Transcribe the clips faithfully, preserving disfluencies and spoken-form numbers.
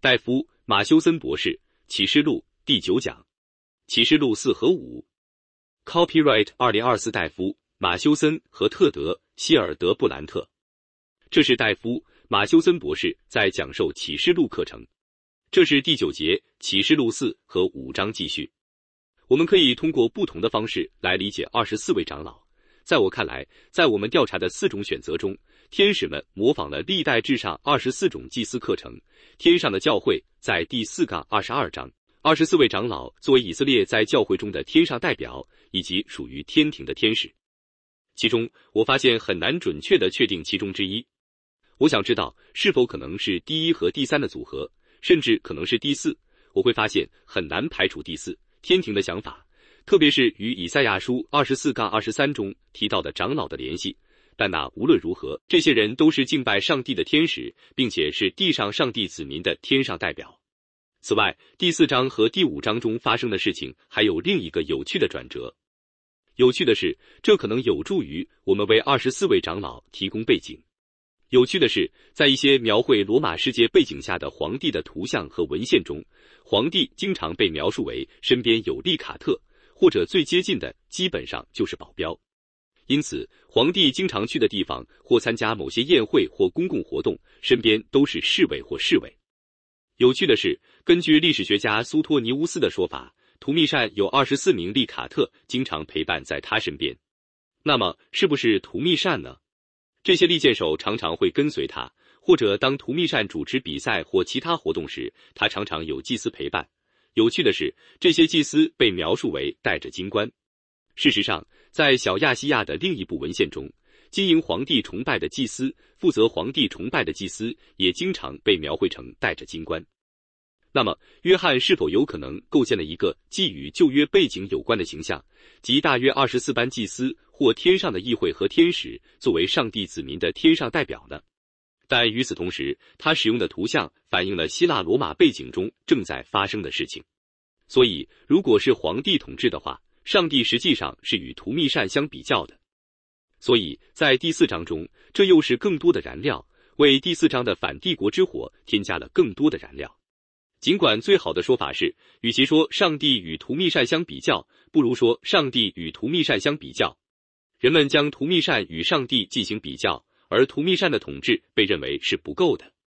戴夫·马修森博士，启示录第九讲，启示录四和五 ，Copyright 二零二四戴夫·马修森和特德·希尔德布兰特。这是戴夫·马修森博士在讲授启示录课程。这是第九节启示录四和五章继续。我们可以通过不同的方式来理解二十四位长老。在我看来，在我们调查的四种选择中，天使们模仿了历代至上二十四种祭司课程。天上的教会在第四杠二十二章，二十四位长老作为以色列在教会中的天上代表，以及属于天庭的天使。其中，我发现很难准确地确定其中之一。我想知道是否可能是第一和第三的组合，甚至可能是第四。我会发现很难排除第四天庭的想法，特别是与以赛亚书二十四杠二十三中提到的长老的联系。但那无论如何，这些人都是敬拜上帝的天使，并且是地上上帝子民的天上代表。此外，第四章和第五章中发生的事情还有另一个有趣的转折。有趣的是，这可能有助于我们为二十四位长老提供背景。有趣的是，在一些描绘罗马世界背景下的皇帝的图像和文献中，皇帝经常被描述为身边有利卡特，或者最接近的基本上就是保镖。因此，皇帝经常去的地方或参加某些宴会或公共活动，身边都是侍卫或侍卫。有趣的是，根据历史学家苏托尼乌斯的说法，图密善有二十四名利卡特经常陪伴在他身边。那么，是不是图密善呢？这些利剑手常常会跟随他，或者当图密善主持比赛或其他活动时，他常常有祭司陪伴。有趣的是，这些祭司被描述为带着金冠。事实上，在小亚细亚的另一部文献中，经营皇帝崇拜的祭司、负责皇帝崇拜的祭司也经常被描绘成带着金冠。那么，约翰是否有可能构建了一个既与旧约背景有关的形象，即大约二十四班祭司或天上的议会和天使作为上帝子民的天上代表呢？但与此同时，他使用的图像反映了希腊罗马背景中正在发生的事情。所以，如果是皇帝统治的话，上帝实际上是与图密善相比较的。所以在第四章中，这又是更多的燃料，为第四章的反帝国之火添加了更多的燃料。尽管最好的说法是，与其说上帝与图密善相比较，不如说上帝与图密善相比较。人们将图密善与上帝进行比较，而图密善的统治被认为是不够的。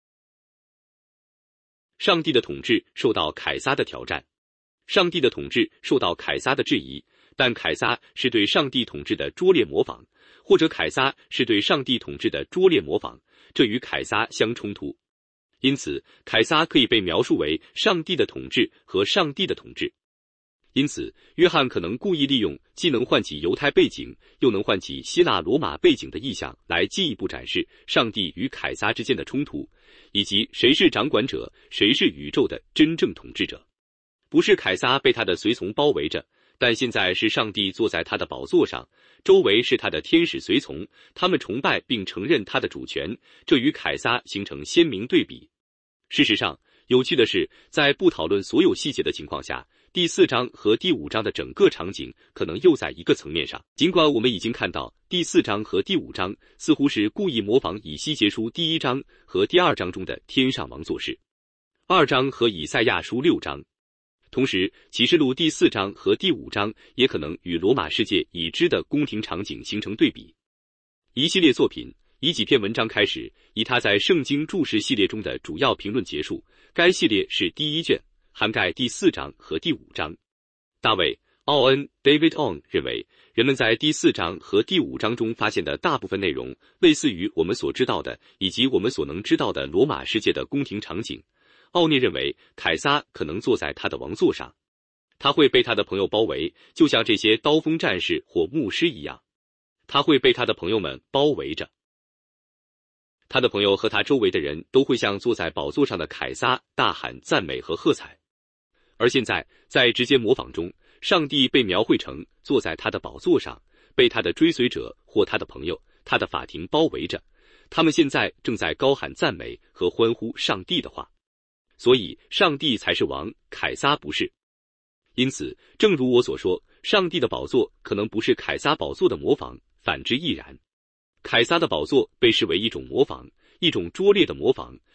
上帝的统治受到凯撒的挑战。上帝的统治受到凯撒的质疑，但凯撒是对上帝统治的拙劣模仿，或者凯撒是对上帝统治的拙劣模仿，这与凯撒相冲突。因此，凯撒可以被描述为上帝的统治和上帝的统治。因此，约翰可能故意利用既能唤起犹太背景，又能唤起希腊罗马背景的意象，来进一步展示上帝与凯撒之间的冲突，以及谁是掌管者，谁是宇宙的真正统治者。不是凯撒被他的随从包围着，但现在是上帝坐在他的宝座上，周围是他的天使随从，他们崇拜并承认他的主权，这与凯撒形成鲜明对比。事实上，有趣的是，在不讨论所有细节的情况下，第四章和第五章的整个场景可能又在一个层面上。尽管我们已经看到第四章和第五章似乎是故意模仿以西结书第一章和第二章中的天上王做事，二章和以赛亚书六章。同时，启示录第四章和第五章也可能与罗马世界已知的宫廷场景形成对比。一系列作品以几篇文章开始，以他在圣经注释系列中的主要评论结束。该系列是第一卷，涵盖第四章和第五章。大卫·奥恩 David On 认为，人们在第四章和第五章中发现的大部分内容类似于我们所知道的以及我们所能知道的罗马世界的宫廷场景。奥涅认为，凯撒可能坐在他的王座上，他会被他的朋友包围，就像这些刀锋战士或牧师一样，他会被他的朋友们包围着。他的朋友和他周围的人都会向坐在宝座上的凯撒大喊赞美和喝彩。而现在，在直接模仿中，上帝被描绘成坐在他的宝座上，被他的追随者或他的朋友、他的法庭包围着，他们现在正在高喊赞美和欢呼上帝的话。所以，上帝才是王，凯撒不是。因此，正如我所说，上帝的宝座可能不是凯撒宝座的模仿，反之亦然。凯撒的宝座被视为一种模仿，一种拙劣的模仿，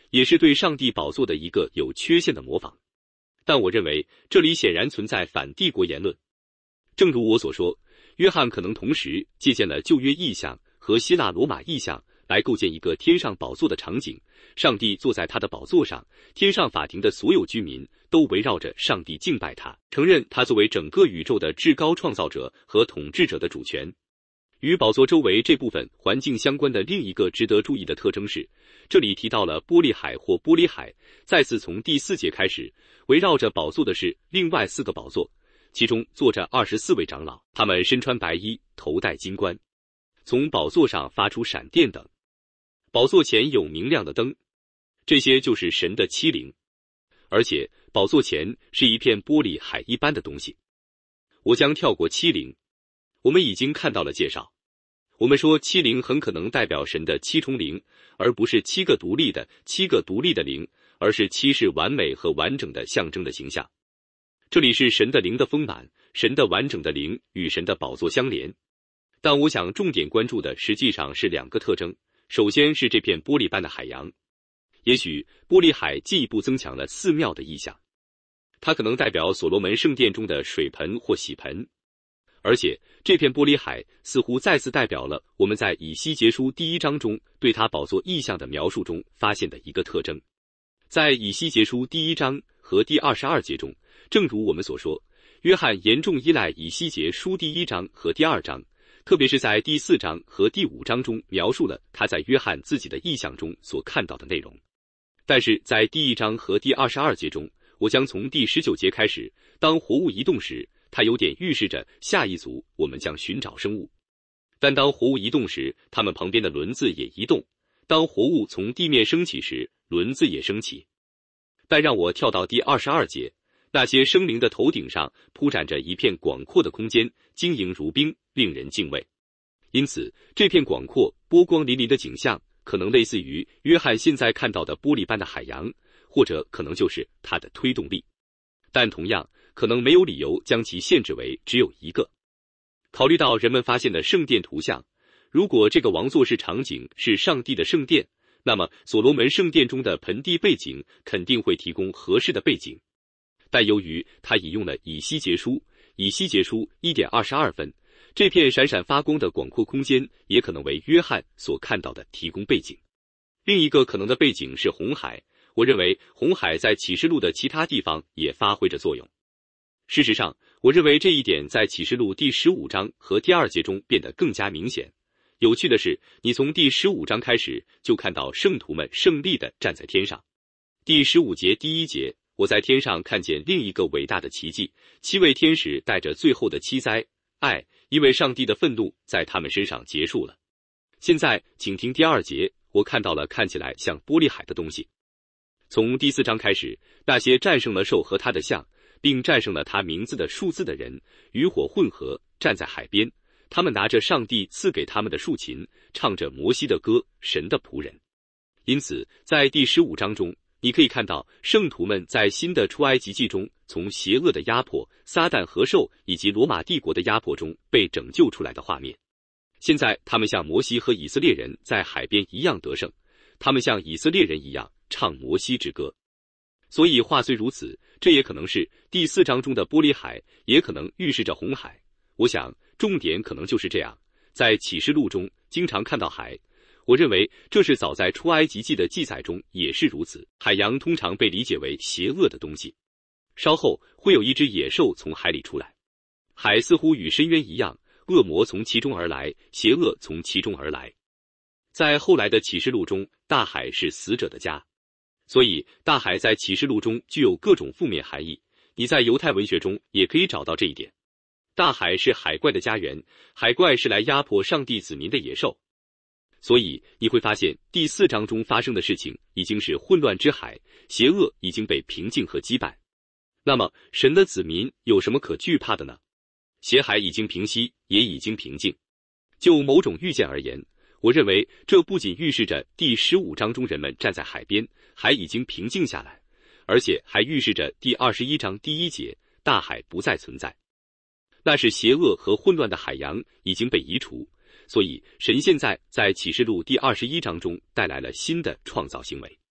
也是对上帝宝座的一个有缺陷的模仿。但我认为这里显然存在反帝国言论。正如我所说，约翰可能同时借鉴了旧约意象和希腊罗马意象来构建一个天上宝座的场景，上帝坐在他的宝座上，天上法庭的所有居民都围绕着上帝敬拜他，承认他作为整个宇宙的至高创造者和统治者的主权。与宝座周围这部分环境相关的另一个值得注意的特征是，这里提到了玻璃海或玻璃海，再次从第四节开始，围绕着宝座的是另外四个宝座，其中坐着二十四位长老，他们身穿白衣，头戴金冠，从宝座上发出闪电等。宝座前有明亮的灯，这些就是神的七灵，而且宝座前是一片玻璃海一般的东西。我将跳过七灵，我们已经看到了介绍。我们说七灵很可能代表神的七重灵，而不是七个独立的七个独立的灵，而是七是完美和完整的象征的形象。这里是神的灵的丰满，神的完整的灵与神的宝座相连。但我想重点关注的实际上是两个特征，首先是这片玻璃般的海洋。也许玻璃海进一步增强了寺庙的意象，它可能代表所罗门圣殿中的水盆或洗盆。而且这片玻璃海似乎再次代表了我们在以西结书第一章中对他宝座意象的描述中发现的一个特征。在以西结书第一章和第二十二节中，正如我们所说，约翰严重依赖以西结书第一章和第二章，特别是在第四章和第五章中描述了他在约翰自己的意象中所看到的内容。但是在第一章和第二十二节中，我将从第十九节开始，当活物移动时，它有点预示着下一组我们将寻找生物。但当活物移动时，它们旁边的轮子也移动；当活物从地面升起时，轮子也升起。但让我跳到第二十二节，那些生灵的头顶上铺展着一片广阔的空间，晶莹如冰，令人敬畏。因此，这片广阔、波光粼粼的景象可能类似于约翰现在看到的玻璃般的海洋，或者可能就是它的推动力。但同样，可能没有理由将其限制为只有一个。考虑到人们发现的圣殿图像，如果这个王座式场景是上帝的圣殿，那么所罗门圣殿中的盆地背景肯定会提供合适的背景。但由于他引用了以西结书，以西结书 一点二十二 分，这片闪闪发光的广阔空间也可能为约翰所看到的提供背景。另一个可能的背景是红海，我认为红海在启示录的其他地方也发挥着作用。事实上，我认为这一点在启示录第十五章和第二节中变得更加明显。有趣的是，你从第十五章开始就看到圣徒们胜利地站在天上。第十五节第一节，我在天上看见另一个伟大的奇迹，七位天使带着最后的七灾，爱，因为上帝的愤怒在他们身上结束了。现在请听第二节，我看到了看起来像玻璃海的东西。从第四章开始，那些战胜了兽和他的像，并战胜了他名字的数字的人，与火混合，站在海边，他们拿着上帝赐给他们的竖琴，唱着摩西的歌，神的仆人。因此，在第十五章中，你可以看到圣徒们在新的出埃及记中，从邪恶的压迫、撒旦和兽以及罗马帝国的压迫中被拯救出来的画面。现在，他们像摩西和以色列人在海边一样得胜，他们像以色列人一样唱摩西之歌。所以话虽如此，这也可能是第四章中的玻璃海，也可能预示着红海。我想重点可能就是这样，在启示录中经常看到海，我认为这是早在出埃及记的记载中也是如此。海洋通常被理解为邪恶的东西，稍后会有一只野兽从海里出来。海似乎与深渊一样，恶魔从其中而来，邪恶从其中而来。在后来的启示录中，大海是死者的家。所以大海在启示录中具有各种负面含义，你在犹太文学中也可以找到这一点。大海是海怪的家园，海怪是来压迫上帝子民的野兽。所以你会发现第四章中发生的事情已经是混乱之海，邪恶已经被平静和击败。那么神的子民有什么可惧怕的呢？血海已经平息，也已经平静。就某种预见而言，我认为这不仅预示着第十五章中人们站在海边，海已经平静下来，而且还预示着第二十一章第一节，大海不再存在。那是邪恶和混乱的海洋已经被移除，所以神现在在启示录第二十一章中带来了新的创造行为。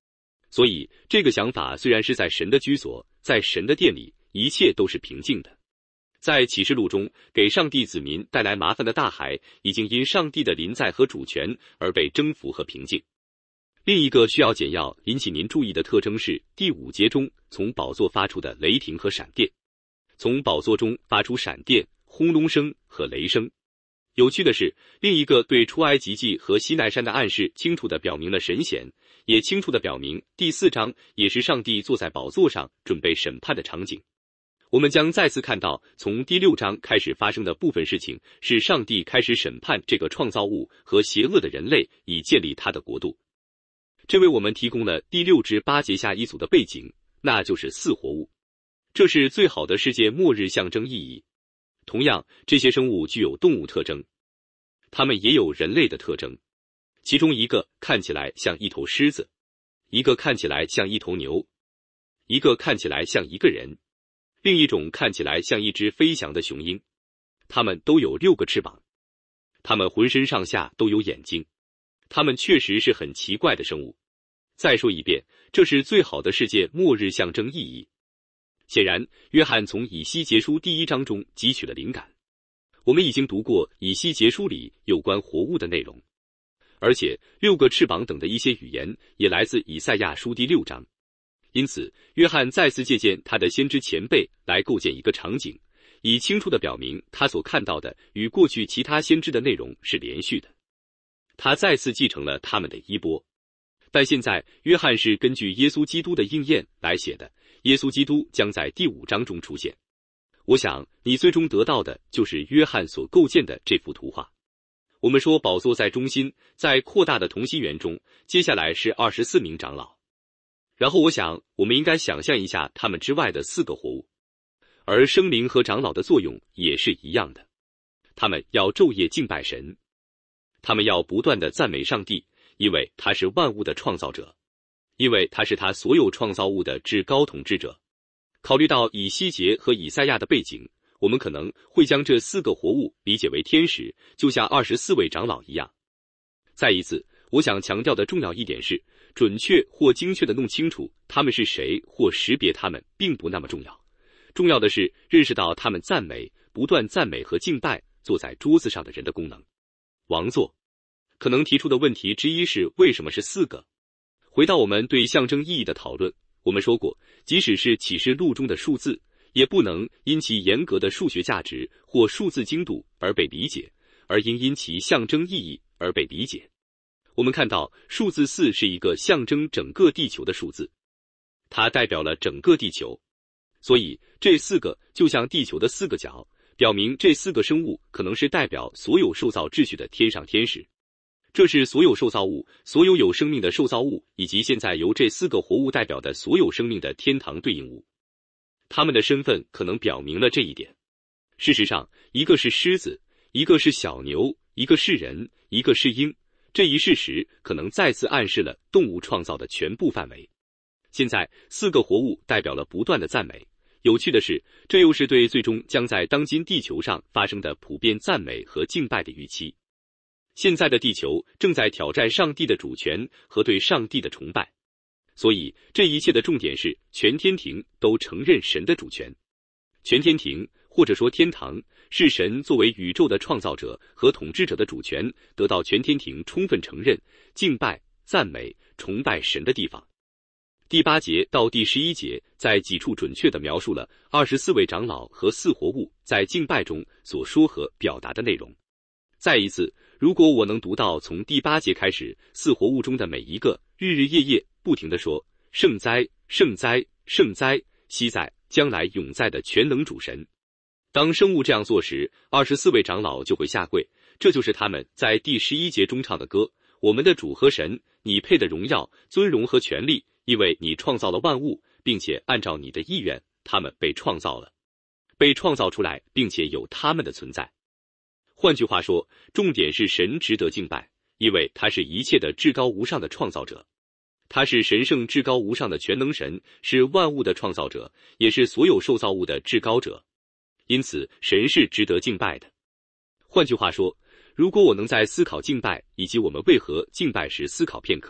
所以，这个想法虽然是在神的居所，在神的殿里，一切都是平静的。在启示录中，给上帝子民带来麻烦的大海，已经因上帝的临在和主权而被征服和平静。另一个需要简要引起您注意的特征是第五节中从宝座发出的雷霆和闪电。从宝座中发出闪电、轰隆声和雷声。有趣的是，另一个对出埃及记和西奈山的暗示清楚地表明了神显，也清楚地表明第四章也是上帝坐在宝座上准备审判的场景。我们将再次看到，从第六章开始发生的部分事情是上帝开始审判这个创造物和邪恶的人类，以建立他的国度。这为我们提供了第六至八节下一组的背景，那就是四活物。这是最好的世界末日象征意义。同样，这些生物具有动物特征，它们也有人类的特征。其中一个看起来像一头狮子，一个看起来像一头牛，一个看起来像一个人，另一种看起来像一只飞翔的雄鹰。它们都有六个翅膀，它们浑身上下都有眼睛。它们确实是很奇怪的生物。再说一遍，这是最好的世界末日象征意义。显然，约翰从以西结书第一章中汲取了灵感。我们已经读过以西结书里有关活物的内容，而且六个翅膀等的一些语言也来自以赛亚书第六章。因此，约翰再次借鉴他的先知前辈来构建一个场景，以清楚地表明他所看到的与过去其他先知的内容是连续的。他再次继承了他们的衣钵。但现在，约翰是根据耶稣基督的应验来写的，耶稣基督将在第五章中出现。我想，你最终得到的就是约翰所构建的这幅图画。我们说宝座在中心，在扩大的同心圆中，接下来是二十四名长老。然后我想，我们应该想象一下他们之外的四个活物。而生灵和长老的作用也是一样的，他们要昼夜敬拜神，他们要不断地赞美上帝，因为他是万物的创造者，因为他是他所有创造物的至高统治者。考虑到以西结和以赛亚的背景，我们可能会将这四个活物理解为天使，就像二十四位长老一样。再一次，我想强调的重要一点是，准确或精确地弄清楚他们是谁或识别他们并不那么重要，重要的是认识到他们赞美、不断赞美和敬拜坐在桌子上的人的功能。王座可能提出的问题之一是，为什么是四个？回到我们对象征意义的讨论，我们说过，即使是启示录中的数字，也不能因其严格的数学价值或数字精度而被理解，而应因其象征意义而被理解。我们看到数字四是一个象征整个地球的数字，它代表了整个地球，所以这四个就像地球的四个角，表明这四个生物可能是代表所有受造秩序的天上天使。这是所有受造物，所有有生命的受造物，以及现在由这四个活物代表的所有生命的天堂对应物。他们的身份可能表明了这一点。事实上，一个是狮子，一个是小牛，一个是人，一个是鹰。这一事实可能再次暗示了动物创造的全部范围。现在，四个活物代表了不断的赞美。有趣的是，这又是对最终将在当今地球上发生的普遍赞美和敬拜的预期。现在的地球正在挑战上帝的主权和对上帝的崇拜，所以这一切的重点是全天庭都承认神的主权。全天庭，或者说天堂，是神作为宇宙的创造者和统治者的主权得到全天庭充分承认、敬拜、赞美、崇拜神的地方。第八节到第十一节在几处准确地描述了二十四位长老和四活物在敬拜中所说和表达的内容。再一次，如果我能读到从第八节开始，四活物中的每一个日日夜夜不停地说圣哉，圣哉，圣哉，昔在，将来，永在的全能主神。当生物这样做时，二十四位长老就会下跪，这就是他们在第十一节中唱的歌：我们的主和神，你配的荣耀、尊荣和权力，因为你创造了万物，并且按照你的意愿，他们被创造了，被创造出来，并且有他们的存在。换句话说，重点是神值得敬拜，因为他是一切的至高无上的创造者。他是神圣至高无上的全能神，是万物的创造者，也是所有受造物的至高者。因此，神是值得敬拜的。换句话说，如果我能在思考敬拜以及我们为何敬拜时思考片刻，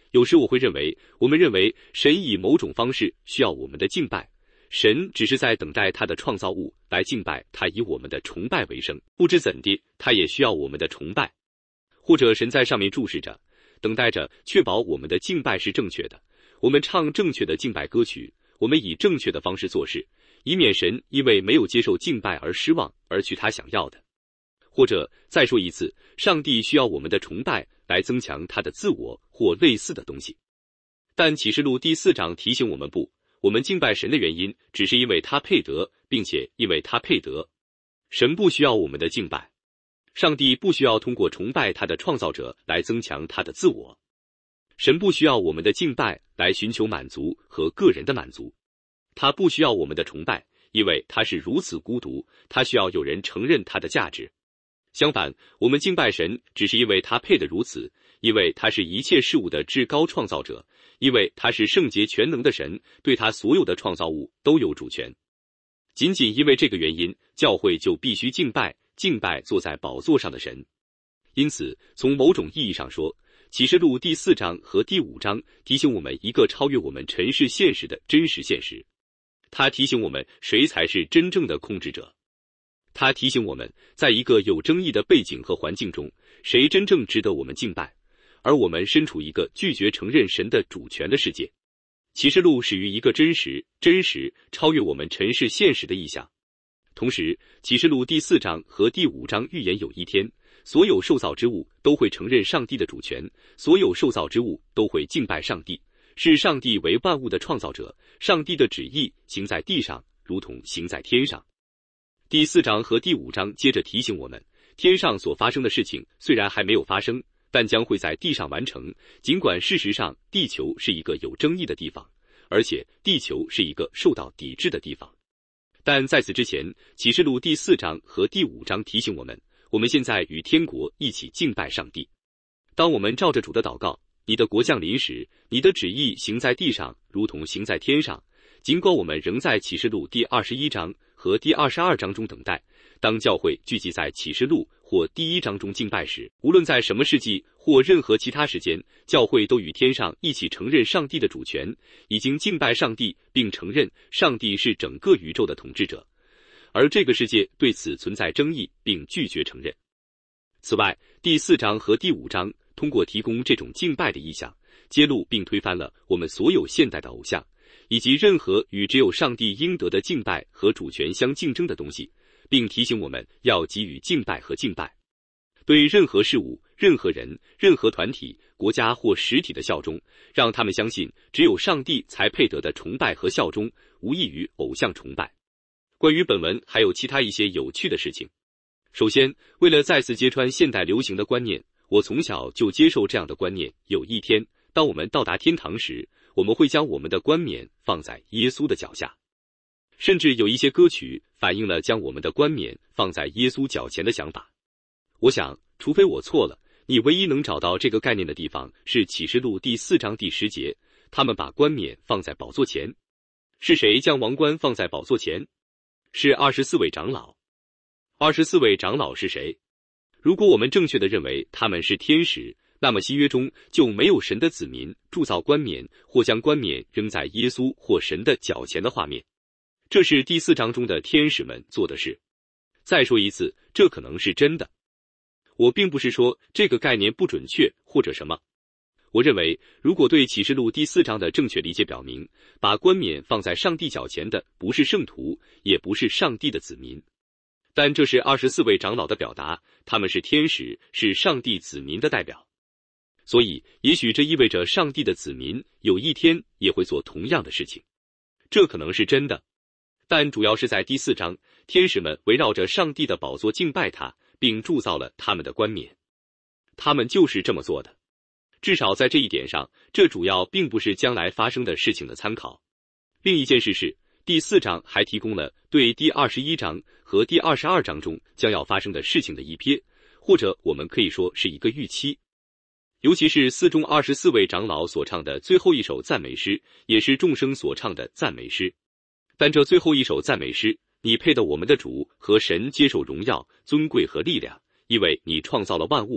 有时我会认为，我们认为神以某种方式需要我们的敬拜，神只是在等待他的创造物来敬拜他，以我们的崇拜为生。不知怎地，他也需要我们的崇拜。或者神在上面注视着，等待着，确保我们的敬拜是正确的。我们唱正确的敬拜歌曲，我们以正确的方式做事，以免神因为没有接受敬拜而失望，而去他想要的。或者再说一次，上帝需要我们的崇拜来增强他的自我或类似的东西。但启示录第四章提醒我们，不，我们敬拜神的原因只是因为他配得，并且因为他配得。神不需要我们的敬拜，上帝不需要通过崇拜他的创造者来增强他的自我。神不需要我们的敬拜来寻求满足和个人的满足，他不需要我们的崇拜，因为他是如此孤独，他需要有人承认他的价值。相反，我们敬拜神只是因为他配得如此，因为他是一切事物的至高创造者，因为他是圣洁全能的神，对他所有的创造物都有主权。仅仅因为这个原因，教会就必须敬拜敬拜坐在宝座上的神。因此，从某种意义上说，启示录第四章和第五章提醒我们一个超越我们尘世现实的真实现实。它提醒我们谁才是真正的控制者。它提醒我们，在一个有争议的背景和环境中，谁真正值得我们敬拜，而我们身处一个拒绝承认神的主权的世界。启示录始于一个真实、真实超越我们尘世现实的意象。同时，启示录第四章和第五章预言有一天，所有受造之物都会承认上帝的主权，所有受造之物都会敬拜上帝，是上帝为万物的创造者，上帝的旨意行在地上，如同行在天上。第四章和第五章接着提醒我们，天上所发生的事情虽然还没有发生，但将会在地上完成，尽管事实上地球是一个有争议的地方，而且地球是一个受到抵制的地方。但在此之前，启示录第四章和第五章提醒我们，我们现在与天国一起敬拜上帝。当我们照着主的祷告，你的国降临时，你的旨意行在地上，如同行在天上。尽管我们仍在启示录第二十一章和第二十二章中等待，当教会聚集在启示录或第一章中敬拜时，无论在什么世纪或任何其他时间，教会都与天上一起承认上帝的主权，已经敬拜上帝，并承认上帝是整个宇宙的统治者，而这个世界对此存在争议，并拒绝承认。此外，第四章和第五章通过提供这种敬拜的意象，揭露并推翻了我们所有现代的偶像，以及任何与只有上帝应得的敬拜和主权相竞争的东西，并提醒我们要给予敬拜和敬拜。对任何事物、任何人、任何团体、国家或实体的效忠，让他们相信只有上帝才配得的崇拜和效忠，无异于偶像崇拜。关于本文还有其他一些有趣的事情。首先，为了再次揭穿现代流行的观念，我从小就接受这样的观念，有一天当我们到达天堂时，我们会将我们的冠冕放在耶稣的脚下。甚至有一些歌曲反映了将我们的冠冕放在耶稣脚前的想法。我想，除非我错了，你唯一能找到这个概念的地方是启示录第四章第十节，他们把冠冕放在宝座前。是谁将王冠放在宝座前？是二十四位长老。二十四位长老是谁？如果我们正确地认为他们是天使，那么新约中就没有神的子民铸造冠冕或将冠冕扔在耶稣或神的脚前的画面。这是第四章中的天使们做的事。再说一次，这可能是真的。我并不是说这个概念不准确或者什么。我认为，如果对启示录第四章的正确理解表明，把冠冕放在上帝脚前的不是圣徒，也不是上帝的子民。但这是二十四位长老的表达，他们是天使，是上帝子民的代表。所以，也许这意味着上帝的子民有一天也会做同样的事情。这可能是真的。但主要是在第四章，天使们围绕着上帝的宝座敬拜他，并铸造了他们的冠冕。他们就是这么做的。至少在这一点上，这主要并不是将来发生的事情的参考。另一件事是，第四章还提供了对第二十一章和第二十二章中将要发生的事情的一瞥，或者我们可以说是一个预期。尤其是四中二十四位长老所唱的最后一首赞美诗，也是众生所唱的赞美诗。但这最后一首赞美诗，你配得我们的主和神接受荣耀、尊贵和力量，因为你创造了万物，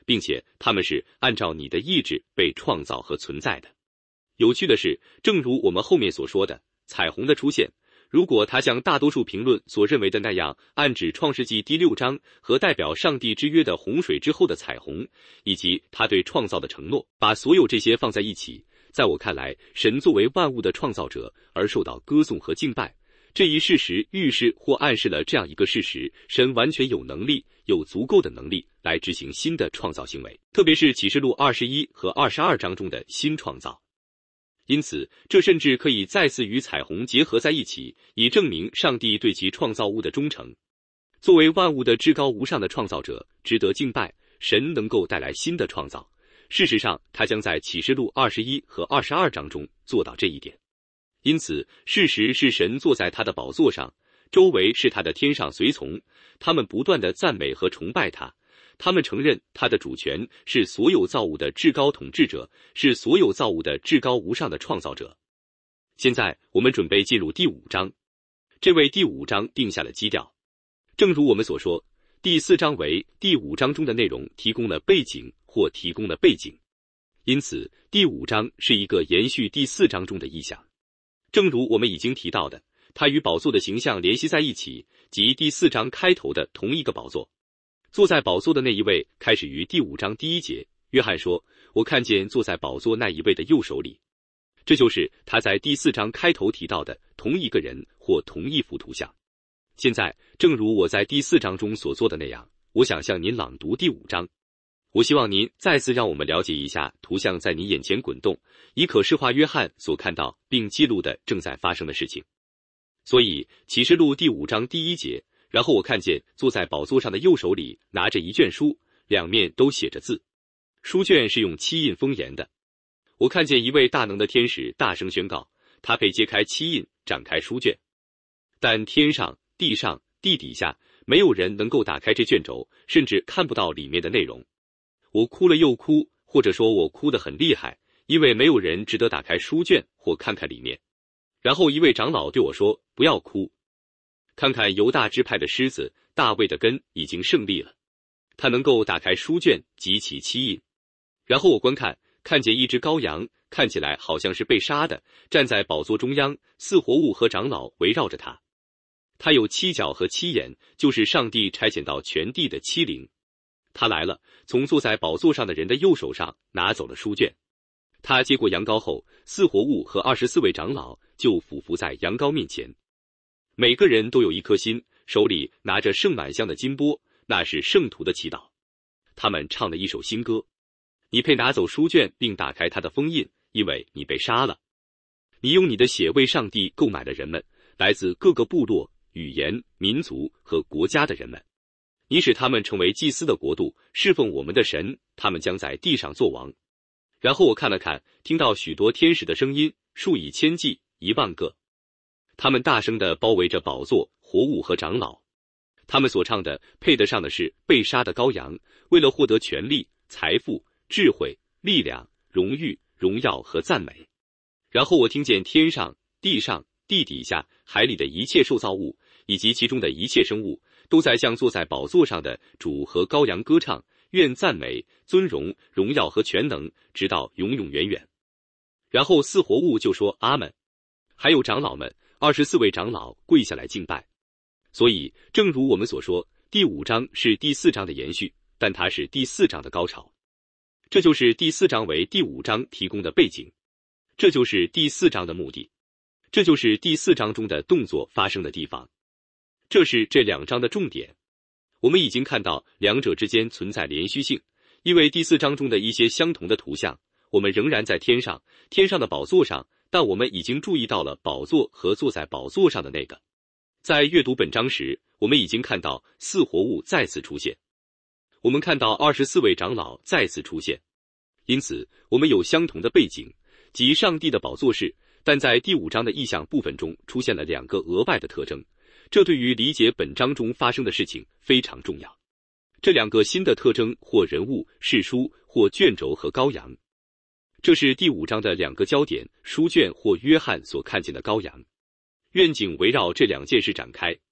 并且它们是按照你的意志被创造和存在的。有趣的是，正如我们后面所说的，彩虹的出现，如果它像大多数评论所认为的那样，暗指创世纪第六章和代表上帝之约的洪水之后的彩虹，以及他对创造的承诺，把所有这些放在一起，在我看来，神作为万物的创造者而受到歌颂和敬拜，这一事实预示或暗示了这样一个事实：神完全有能力，有足够的能力来执行新的创造行为，特别是启示录二十一和二十二章中的新创造。因此，这甚至可以再次与彩虹结合在一起，以证明上帝对其创造物的忠诚。作为万物的至高无上的创造者，值得敬拜，神能够带来新的创造。事实上，他将在启示录二十一和二十二章中做到这一点。因此，事实是神坐在他的宝座上，周围是他的天上随从，他们不断地赞美和崇拜他。他们承认他的主权，是所有造物的至高统治者，是所有造物的至高无上的创造者。现在我们准备进入第五章，这为第五章定下了基调。正如我们所说，第四章为第五章中的内容提供了背景或提供了背景，因此第五章是一个延续第四章中的意象。正如我们已经提到的，它与宝座的形象联系在一起，即第四章开头的同一个宝座。坐在宝座的那一位开始于第五章第一节，约翰说，我看见坐在宝座那一位的右手里，这就是他在第四章开头提到的同一个人或同一幅图像。现在，正如我在第四章中所做的那样，我想向您朗读第五章。我希望您再次让我们了解一下图像在你眼前滚动，以可视化约翰所看到并记录的正在发生的事情。所以，启示录第五章第一节，然后我看见坐在宝座上的右手里拿着一卷书，两面都写着字，书卷是用漆印封严的。我看见一位大能的天使大声宣告，他配揭开漆印，展开书卷。但天上、地上、地底下没有人能够打开这卷轴，甚至看不到里面的内容。我哭了又哭，或者说我哭得很厉害，因为没有人值得打开书卷或看看里面。然后一位长老对我说，不要哭，看看犹大支派的狮子大卫的根已经胜利了，他能够打开书卷及其漆印。然后我观看，看见一只羔羊，看起来好像是被杀的，站在宝座中央，四活物和长老围绕着他。他有七角和七眼，就是上帝差遣到全地的七灵。他来了，从坐在宝座上的人的右手上拿走了书卷。他接过羊羔后，四活物和二十四位长老就俯伏在羊羔面前。每个人都有一颗心，手里拿着盛满香的金钵，那是圣徒的祈祷。他们唱了一首新歌。你配拿走书卷并打开它的封印，因为你被杀了。你用你的血为上帝购买了人们，来自各个部落、语言、民族和国家的人们。你使他们成为祭司的国度，侍奉我们的神，他们将在地上作王。然后我看了看，听到许多天使的声音，数以千计，一万个。他们大声地包围着宝座、活物和长老。他们所唱的配得上的是被杀的羔羊，为了获得权力、财富、智慧、力量、荣誉、荣耀和赞美。然后我听见天上、地上、地底下、海里的一切受造物，以及其中的一切生物，都在向坐在宝座上的主和羔羊歌唱，愿赞美、尊荣、荣耀和全能，直到永永远远。然后四活物就说阿们，还有长老们，二十四位长老跪下来敬拜。所以，正如我们所说，第五章是第四章的延续，但它是第四章的高潮。这就是第四章为第五章提供的背景，这就是第四章的目的，这就是第四章中的动作发生的地方，这是这两章的重点。我们已经看到两者之间存在连续性，因为第四章中的一些相同的图像，我们仍然在天上，天上的宝座上，但我们已经注意到了宝座和坐在宝座上的那个。在阅读本章时，我们已经看到四活物再次出现，我们看到二十四位长老再次出现，因此我们有相同的背景，即上帝的宝座是，但在第五章的意象部分中出现了两个额外的特征，这对于理解本章中发生的事情非常重要。这两个新的特征或人物、事书或卷轴和羔羊，这是第五章的两个焦点，书卷或约翰所看见的羔羊。愿景围绕这两件事展开。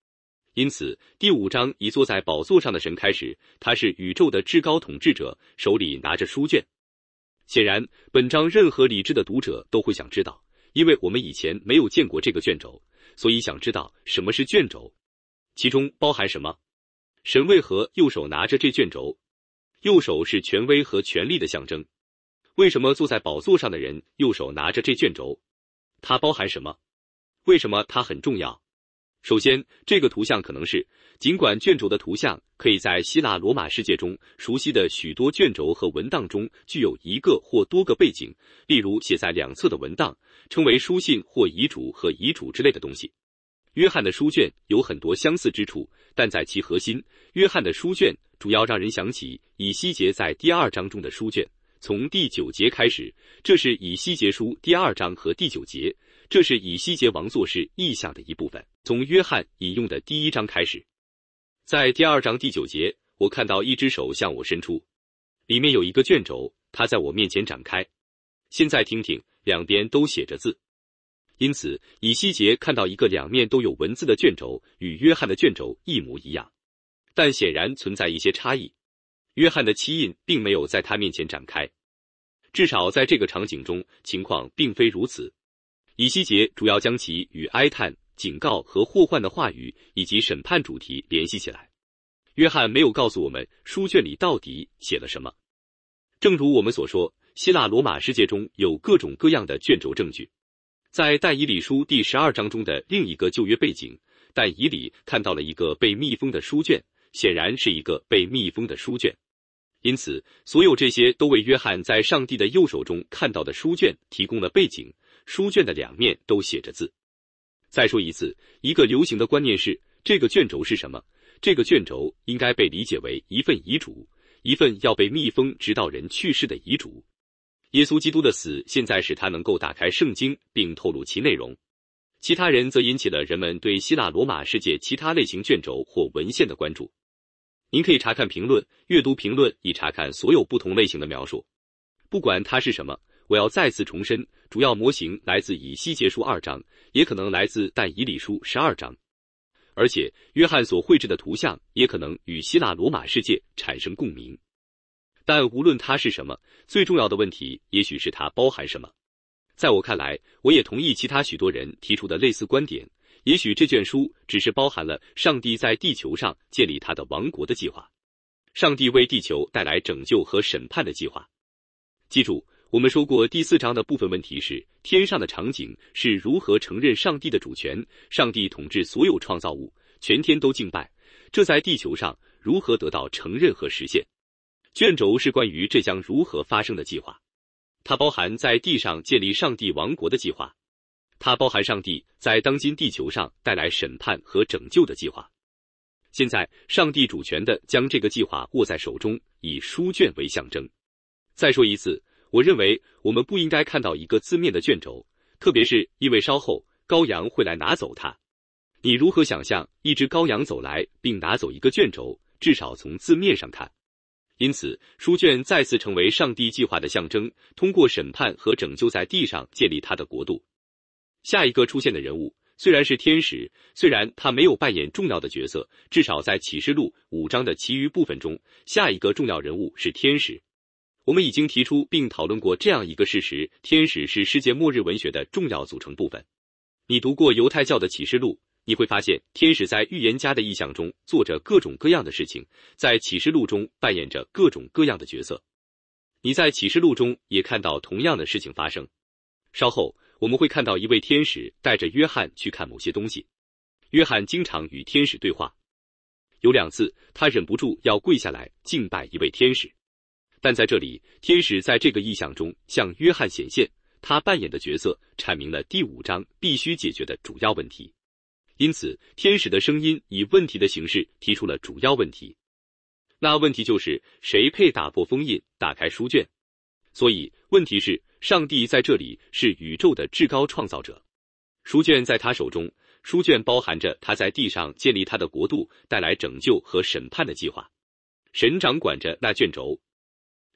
因此，第五章以坐在宝座上的神开始，他是宇宙的至高统治者，手里拿着书卷。显然，本章任何理智的读者都会想知道，因为我们以前没有见过这个卷轴，所以想知道什么是卷轴，其中包含什么？神为何右手拿着这卷轴？右手是权威和权力的象征。为什么坐在宝座上的人右手拿着这卷轴？它包含什么？为什么它很重要？首先，这个图像可能是，尽管卷轴的图像可以在希腊罗马世界中熟悉的许多卷轴和文档中具有一个或多个背景，例如写在两侧的文档，称为书信或遗嘱和遗嘱之类的东西。约翰的书卷有很多相似之处，但在其核心，约翰的书卷主要让人想起以西结在第二章中的书卷。从第九节开始，这是以西结书第二章和第九节，这是以西结王座事意象的一部分。从约翰引用的第一章开始，在第二章第九节，我看到一只手向我伸出，里面有一个卷轴，它在我面前展开。现在听听，两边都写着字。因此，以西结看到一个两面都有文字的卷轴，与约翰的卷轴一模一样，但显然存在一些差异。约翰的漆印并没有在他面前展开，至少在这个场景中，情况并非如此。以西结主要将其与哀叹、警告和祸患的话语以及审判主题联系起来。约翰没有告诉我们书卷里到底写了什么。正如我们所说，希腊罗马世界中有各种各样的卷轴证据。在但以理书第十二章中的另一个旧约背景，但以理看到了一个被密封的书卷，显然是一个被密封的书卷。因此，所有这些都为约翰在上帝的右手中看到的书卷提供了背景。书卷的两面都写着字。再说一次，一个流行的观念是，这个卷轴是什么？这个卷轴应该被理解为一份遗嘱，一份要被密封直到人去世的遗嘱。耶稣基督的死现在使他能够打开圣经并透露其内容。其他人则引起了人们对希腊罗马世界其他类型卷轴或文献的关注。您可以查看评论，阅读评论以查看所有不同类型的描述。不管它是什么，我要再次重申，主要模型来自以西结书二章，也可能来自但以理书十二章。而且，约翰所绘制的图像也可能与希腊罗马世界产生共鸣。但无论它是什么，最重要的问题也许是它包含什么。在我看来，我也同意其他许多人提出的类似观点。也许这卷书只是包含了上帝在地球上建立他的王国的计划，上帝为地球带来拯救和审判的计划。记住，我们说过第四章的部分问题是，天上的场景是如何承认上帝的主权，上帝统治所有创造物，全天都敬拜，这在地球上如何得到承认和实现。卷轴是关于这将如何发生的计划，它包含在地上建立上帝王国的计划。它包含上帝在当今地球上带来审判和拯救的计划。现在，上帝主权地将这个计划握在手中，以书卷为象征。再说一次，我认为我们不应该看到一个字面的卷轴，特别是因为稍后羔羊会来拿走它。你如何想象一只羔羊走来并拿走一个卷轴？至少从字面上看。因此，书卷再次成为上帝计划的象征，通过审判和拯救在地上建立他的国度。下一个出现的人物虽然是天使，虽然他没有扮演重要的角色，至少在启示录五章的其余部分中，下一个重要人物是天使。我们已经提出并讨论过这样一个事实，天使是世界末日文学的重要组成部分。你读过犹太教的启示录，你会发现天使在预言家的意象中做着各种各样的事情，在启示录中扮演着各种各样的角色。你在启示录中也看到同样的事情发生。稍后我们会看到一位天使带着约翰去看某些东西。约翰经常与天使对话，有两次他忍不住要跪下来敬拜一位天使。但在这里，天使在这个意象中向约翰显现，他扮演的角色阐明了第五章必须解决的主要问题。因此，天使的声音以问题的形式提出了主要问题。那问题就是，谁配打破封印，打开书卷？所以，问题是，上帝在这里是宇宙的至高创造者，书卷在他手中，书卷包含着他在地上建立他的国度，带来拯救和审判的计划。神掌管着那卷轴。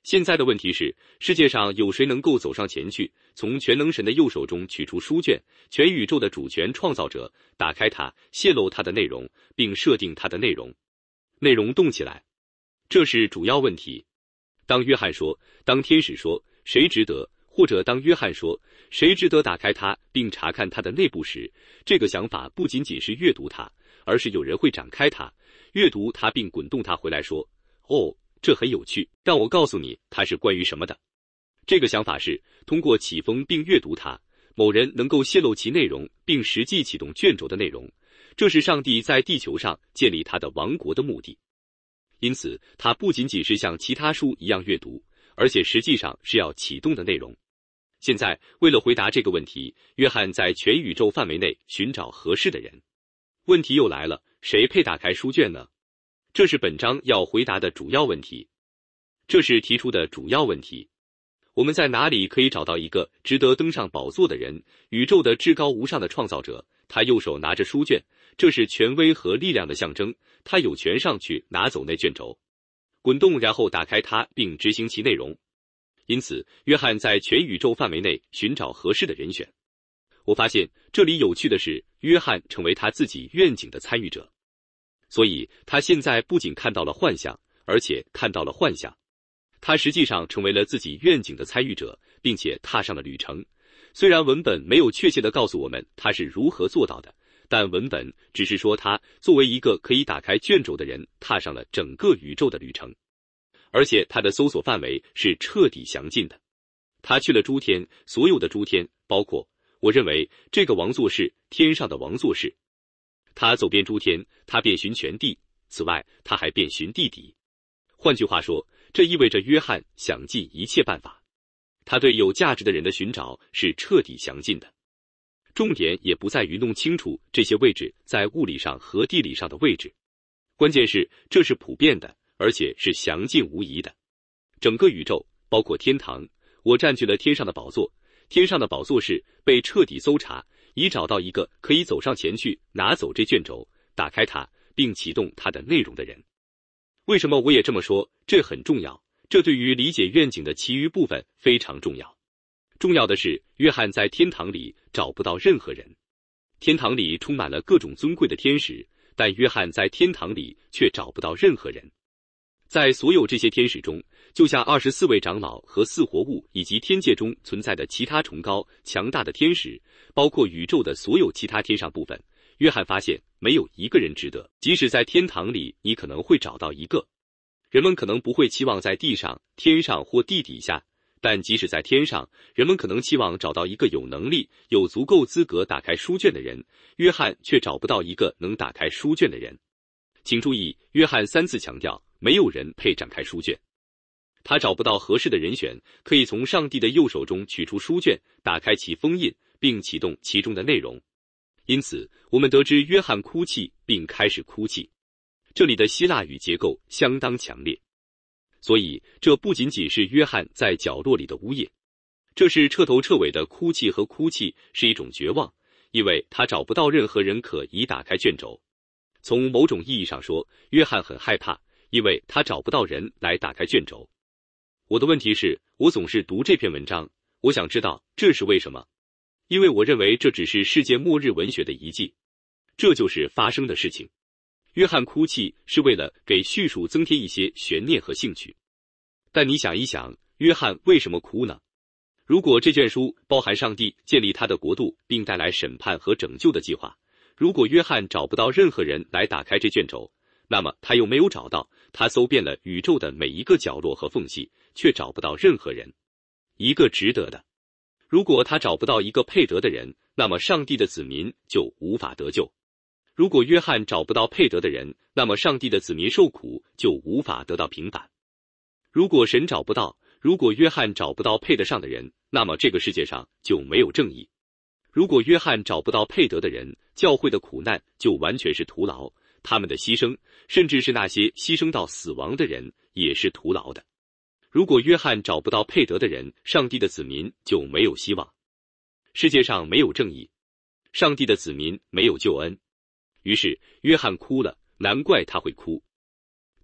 现在的问题是，世界上有谁能够走上前去，从全能神的右手中取出书卷，全宇宙的主权创造者，打开它，泄露它的内容，并设定它的内容？内容动起来，这是主要问题。当约翰说，当天使说，谁值得，或者当约翰说，谁值得打开它并查看它的内部时，这个想法不仅仅是阅读它，而是有人会展开它，阅读它并滚动它回来说，哦，这很有趣，让我告诉你它是关于什么的。这个想法是通过启封并阅读它，某人能够泄露其内容并实际启动卷轴的内容，这是上帝在地球上建立他的王国的目的。因此它不仅仅是像其他书一样阅读，而且实际上是要启动的内容。现在为了回答这个问题，约翰在全宇宙范围内寻找合适的人。问题又来了，谁配打开书卷呢？这是本章要回答的主要问题。这是提出的主要问题。我们在哪里可以找到一个值得登上宝座的人？宇宙的至高无上的创造者，他右手拿着书卷，这是权威和力量的象征，他有权上去拿走那卷轴，滚动然后打开它并执行其内容。因此约翰在全宇宙范围内寻找合适的人选。我发现这里有趣的是，约翰成为他自己愿景的参与者。所以他现在不仅看到了幻象，而且看到了幻象。他实际上成为了自己愿景的参与者，并且踏上了旅程。虽然文本没有确切地告诉我们他是如何做到的，但文本只是说他作为一个可以打开卷轴的人，踏上了整个宇宙的旅程。而且他的搜索范围是彻底详尽的。他去了诸天，所有的诸天，包括我认为这个王座是天上的王座是。他走遍诸天，他遍寻全地，此外他还遍寻地底。换句话说，这意味着约翰想尽一切办法。他对有价值的人的寻找是彻底详尽的。重点也不在于弄清楚这些位置在物理上和地理上的位置，关键是这是普遍的，而且是详尽无疑的。整个宇宙，包括天堂，我占据了天上的宝座，天上的宝座是被彻底搜查，以找到一个可以走上前去拿走这卷轴，打开它并启动它的内容的人。为什么我也这么说？这很重要，这对于理解愿景的其余部分非常重要。重要的是，约翰在天堂里找不到任何人。天堂里充满了各种尊贵的天使，但约翰在天堂里却找不到任何人。在所有这些天使中，就像二十四位长老和四活物以及天界中存在的其他崇高强大的天使，包括宇宙的所有其他天上部分，约翰发现没有一个人值得。即使在天堂里，你可能会找到一个。人们可能不会期望在地上、天上或地底下，但即使在天上，人们可能期望找到一个有能力、有足够资格打开书卷的人。约翰却找不到一个能打开书卷的人。请注意，约翰三次强调，没有人配展开书卷。他找不到合适的人选，可以从上帝的右手中取出书卷，打开其封印，并启动其中的内容。因此，我们得知约翰哭泣，并开始哭泣。这里的希腊语结构相当强烈，所以这不仅仅是约翰在角落里的呜咽，这是彻头彻尾的哭泣，和哭泣是一种绝望，因为他找不到任何人可以打开卷轴。从某种意义上说，约翰很害怕，因为他找不到人来打开卷轴。我的问题是，我总是读这篇文章，我想知道这是为什么。因为我认为这只是世界末日文学的遗迹，这就是发生的事情。约翰哭泣是为了给叙述增添一些悬念和兴趣。但你想一想，约翰为什么哭呢？如果这卷书包含上帝建立他的国度并带来审判和拯救的计划，如果约翰找不到任何人来打开这卷轴，那么他又没有找到，他搜遍了宇宙的每一个角落和缝隙，却找不到任何人，一个值得的。如果他找不到一个配得的人，那么上帝的子民就无法得救。如果约翰找不到配得的人，那么上帝的子民受苦就无法得到平反。如果神找不到，如果约翰找不到配得上的人，那么这个世界上就没有正义。如果约翰找不到配得的人，教会的苦难就完全是徒劳，他们的牺牲，甚至是那些牺牲到死亡的人，也是徒劳的。如果约翰找不到配得的人，上帝的子民就没有希望。世界上没有正义，上帝的子民没有救恩。于是约翰哭了，难怪他会哭。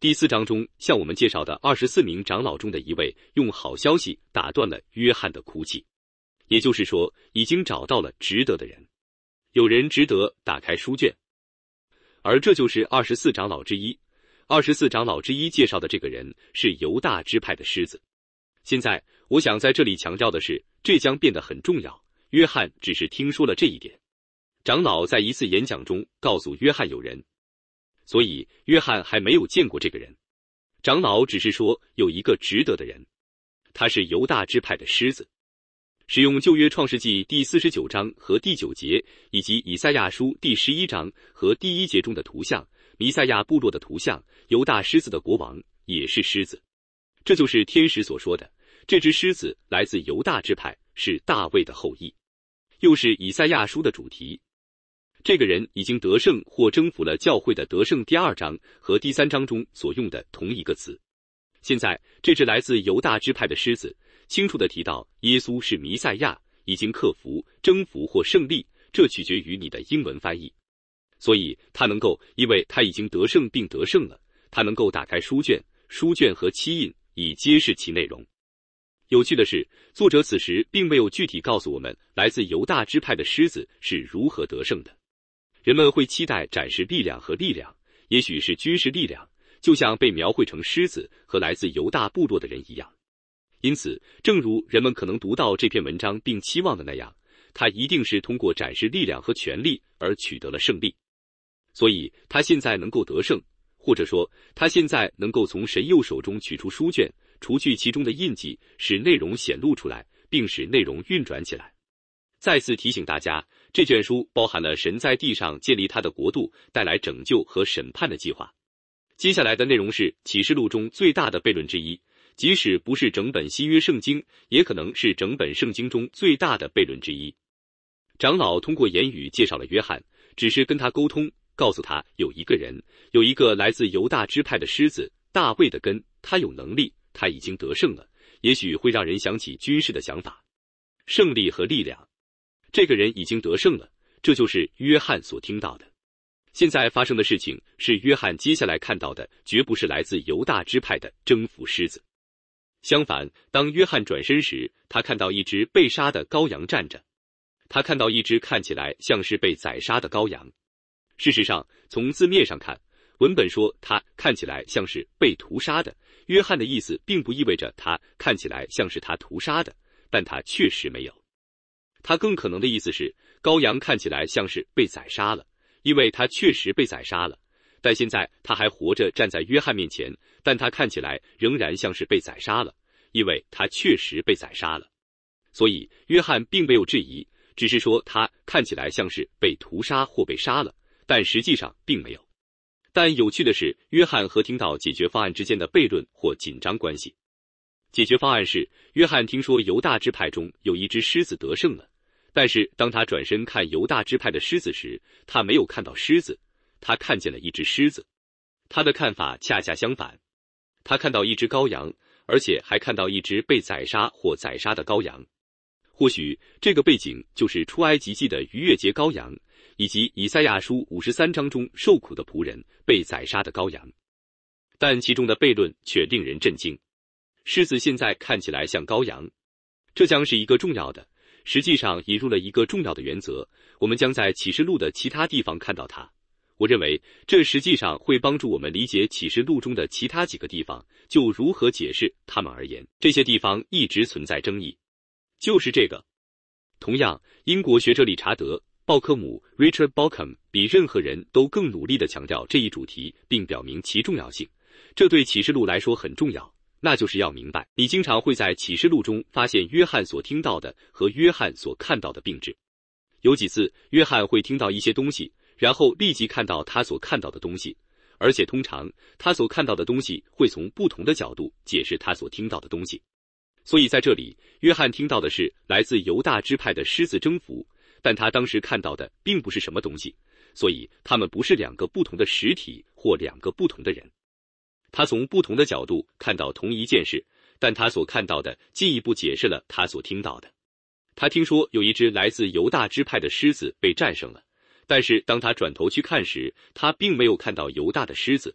第四章中向我们介绍的二十四名长老中的一位，用好消息打断了约翰的哭泣，也就是说，已经找到了值得的人，有人值得打开书卷，而这就是二十四长老之一。二十四长老之一介绍的这个人是犹大支派的狮子。现在我想在这里强调的是，这将变得很重要。约翰只是听说了这一点，长老在一次演讲中告诉约翰有人，所以约翰还没有见过这个人。长老只是说有一个值得的人，他是犹大支派的狮子。使用旧约创世纪第四十九章和第九节，以及以赛亚书第十一章和第一节中的图像，弥赛亚部落的图像，犹大狮子的国王也是狮子。这就是天使所说的，这只狮子来自犹大支派，是大卫的后裔，又是以赛亚书的主题。这个人已经得胜或征服了教会的得胜第二章和第三章中所用的同一个词。现在这只来自犹大支派的狮子清楚地提到耶稣是弥赛亚，已经克服、征服或胜利，这取决于你的英文翻译。所以他能够，因为他已经得胜并得胜了，他能够打开书卷、书卷和漆印，以揭示其内容。有趣的是，作者此时并没有具体告诉我们来自犹大支派的狮子是如何得胜的。人们会期待展示力量和力量，也许是军事力量，就像被描绘成狮子和来自犹大部落的人一样。因此，正如人们可能读到这篇文章并期望的那样，他一定是通过展示力量和权力而取得了胜利。所以他现在能够得胜，或者说他现在能够从神右手中取出书卷，除去其中的印记，使内容显露出来，并使内容运转起来。再次提醒大家，这卷书包含了神在地上建立他的国度，带来拯救和审判的计划。接下来的内容是启示录中最大的悖论之一，即使不是整本新约圣经，也可能是整本圣经中最大的悖论之一。长老通过言语介绍了约翰，只是跟他沟通，告诉他有一个人，有一个来自犹大支派的狮子，大卫的根，他有能力，他已经得胜了，也许会让人想起军事的想法，胜利和力量。这个人已经得胜了，这就是约翰所听到的。现在发生的事情是约翰接下来看到的，绝不是来自犹大支派的征服狮子。相反，当约翰转身时，他看到一只被杀的羔羊站着，他看到一只看起来像是被宰杀的羔羊。事实上，从字面上看，文本说他看起来像是被屠杀的，约翰的意思并不意味着他看起来像是他屠杀的，但他确实没有。他更可能的意思是，羔羊看起来像是被宰杀了，因为他确实被宰杀了，但现在他还活着站在约翰面前，但他看起来仍然像是被宰杀了，因为他确实被宰杀了。所以约翰并没有质疑，只是说他看起来像是被屠杀或被杀了，但实际上并没有。但有趣的是，约翰和听到解决方案之间的悖论或紧张关系。解决方案是，约翰听说犹大支派中有一只狮子得胜了，但是当他转身看犹大支派的狮子时，他没有看到狮子，他看见了一只狮子。他的看法恰恰相反，他看到一只羔羊，而且还看到一只被宰杀或宰杀的羔羊。或许这个背景就是出埃及记的逾越节羔羊，以及以赛亚书五十三章中受苦的仆人被宰杀的羔羊。但其中的悖论却令人震惊。狮子现在看起来像羔羊，这将是一个重要的，实际上引入了一个重要的原则，我们将在启示录的其他地方看到它。我认为这实际上会帮助我们理解启示录中的其他几个地方，就如何解释它们而言，这些地方一直存在争议。就是这个。同样，英国学者理查德·鲍克姆 Richard Bauckham 比任何人都更努力地强调这一主题，并表明其重要性。这对启示录来说很重要，那就是要明白，你经常会在启示录中发现约翰所听到的和约翰所看到的并置。有几次，约翰会听到一些东西，然后立即看到他所看到的东西，而且通常他所看到的东西会从不同的角度解释他所听到的东西。所以在这里，约翰听到的是来自犹大支派的狮子征服，但他当时看到的并不是什么东西，所以他们不是两个不同的实体或两个不同的人。他从不同的角度看到同一件事，但他所看到的进一步解释了他所听到的。他听说有一只来自犹大支派的狮子被战胜了，但是当他转头去看时，他并没有看到犹大的狮子，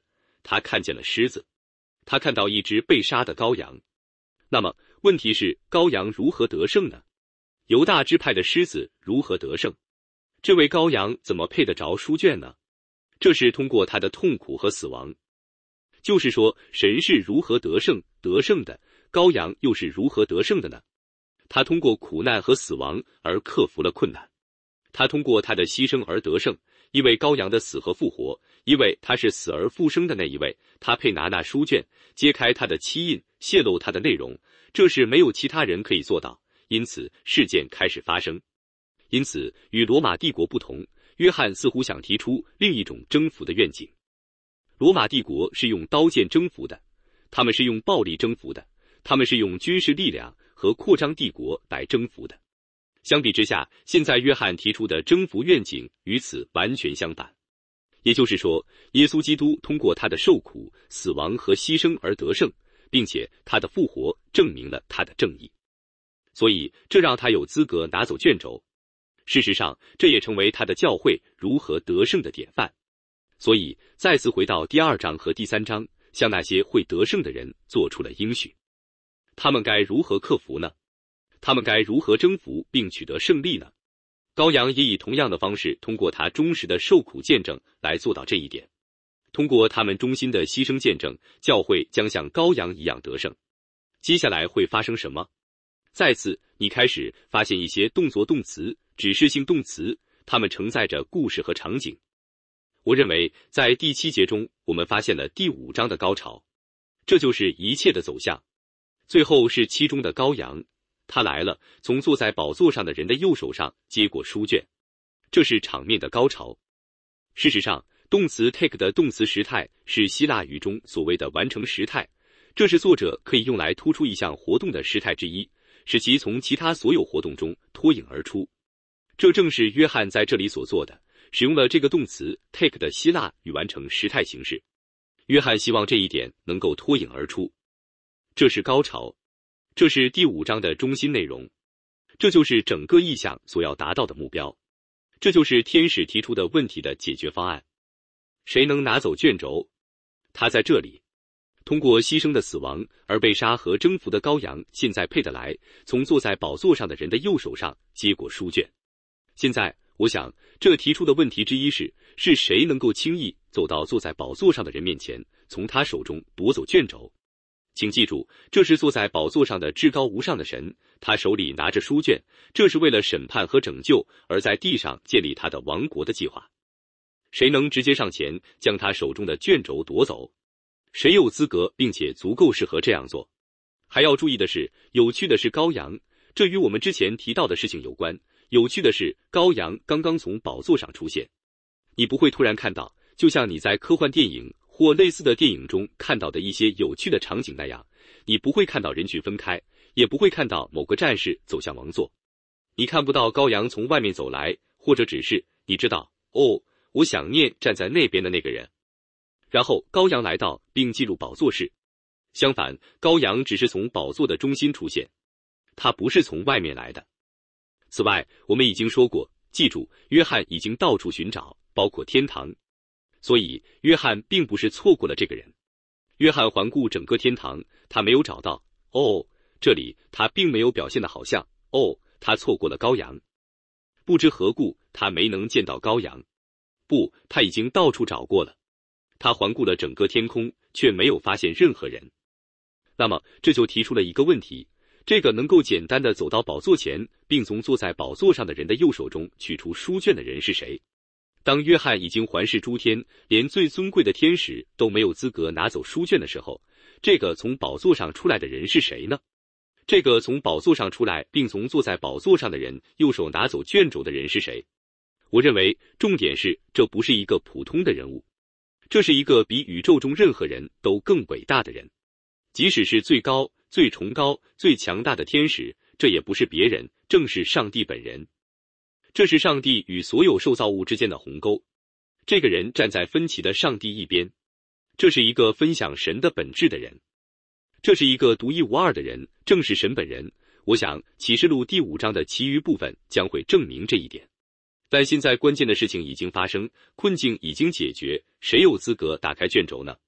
他看见了狮子，他看到一只被杀的羔羊。那么问题是，羔羊如何得胜呢？犹大支派的狮子如何得胜？这位羔羊怎么配得着书卷呢？这是通过他的痛苦和死亡。就是说，神是如何得胜得胜的，羔羊又是如何得胜的呢？他通过苦难和死亡而克服了困难，他通过他的牺牲而得胜，因为羔羊的死和复活，因为他是死而复生的那一位，他配拿那书卷，揭开他的漆印，泄露他的内容，这是没有其他人可以做到，因此事件开始发生。因此与罗马帝国不同，约翰似乎想提出另一种征服的愿景。罗马帝国是用刀剑征服的，他们是用暴力征服的，他们是用军事力量和扩张帝国来征服的。相比之下，现在约翰提出的征服愿景与此完全相反。也就是说，耶稣基督通过他的受苦、死亡和牺牲而得胜，并且他的复活证明了他的正义。所以这让他有资格拿走卷轴。事实上，这也成为他的教会如何得胜的典范。所以再次回到第二章和第三章，向那些会得胜的人做出了应许。他们该如何克服呢？他们该如何征服并取得胜利呢？羔羊也以同样的方式，通过他忠实的受苦见证来做到这一点。通过他们忠心的牺牲见证，教会将像羔羊一样得胜。接下来会发生什么？再次，你开始发现一些动作动词、指示性动词，它们承载着故事和场景。我认为在第七节中，我们发现了第五章的高潮，这就是一切的走向。最后是其中的羔羊，他来了，从坐在宝座上的人的右手上接过书卷，这是场面的高潮。事实上，动词 take 的动词时态是希腊语中所谓的完成时态，这是作者可以用来突出一项活动的时态之一，使其从其他所有活动中脱颖而出。这正是约翰在这里所做的，使用了这个动词 take 的希腊语完成时态形式。约翰希望这一点能够脱颖而出。这是高潮，这是第五章的中心内容，这就是整个意象所要达到的目标，这就是天使提出的问题的解决方案。谁能拿走卷轴？他在这里。通过牺牲的死亡而被杀和征服的羔羊现在配得来，从坐在宝座上的人的右手上接过书卷。现在我想，这提出的问题之一是，是谁能够轻易走到坐在宝座上的人面前，从他手中夺走卷轴？请记住，这是坐在宝座上的至高无上的神，他手里拿着书卷，这是为了审判和拯救而在地上建立他的王国的计划。谁能直接上前将他手中的卷轴夺走？谁有资格并且足够适合这样做？还要注意的是，有趣的是羔羊，这与我们之前提到的事情有关。有趣的是，羔羊刚刚从宝座上出现。你不会突然看到，就像你在科幻电影或类似的电影中看到的一些有趣的场景那样，你不会看到人群分开，也不会看到某个战士走向王座。你看不到羔羊从外面走来，或者只是你知道，哦，我想念站在那边的那个人。然后羔羊来到并进入宝座室。相反，羔羊只是从宝座的中心出现，它不是从外面来的。此外，我们已经说过，记住，约翰已经到处寻找，包括天堂。所以，约翰并不是错过了这个人。约翰环顾整个天堂，他没有找到，哦，这里他并没有表现得好像，哦，他错过了羔羊。不知何故，他没能见到羔羊。不，他已经到处找过了。他环顾了整个天空，却没有发现任何人。那么，这就提出了一个问题。这个能够简单的走到宝座前，并从坐在宝座上的人的右手中取出书卷的人是谁？当约翰已经环视诸天，连最尊贵的天使都没有资格拿走书卷的时候，这个从宝座上出来的人是谁呢？这个从宝座上出来并从坐在宝座上的人右手拿走卷轴的人是谁？我认为重点是，这不是一个普通的人物，这是一个比宇宙中任何人都更伟大的人。即使是最高、最崇高、最强大的天使，这也不是别人，正是上帝本人。这是上帝与所有受造物之间的鸿沟。这个人站在分歧的上帝一边。这是一个分享神的本质的人。这是一个独一无二的人，正是神本人。我想启示录第五章的其余部分将会证明这一点。但现在关键的事情已经发生，困境已经解决，谁有资格打开卷轴呢？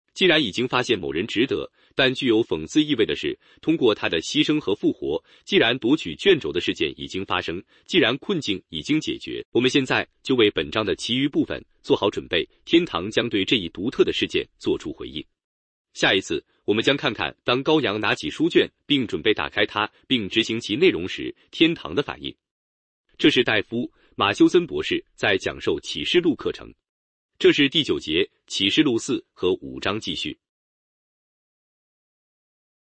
既然已经发现某人值得，但具有讽刺意味的是，通过他的牺牲和复活，既然夺取卷轴的事件已经发生，既然困境已经解决，我们现在就为本章的其余部分做好准备，天堂将对这一独特的事件做出回应。下一次，我们将看看当羔羊拿起书卷并准备打开它并执行其内容时，天堂的反应。这是戴夫·马修森博士在讲授启示录课程。这是第九节启示录四和五章继续。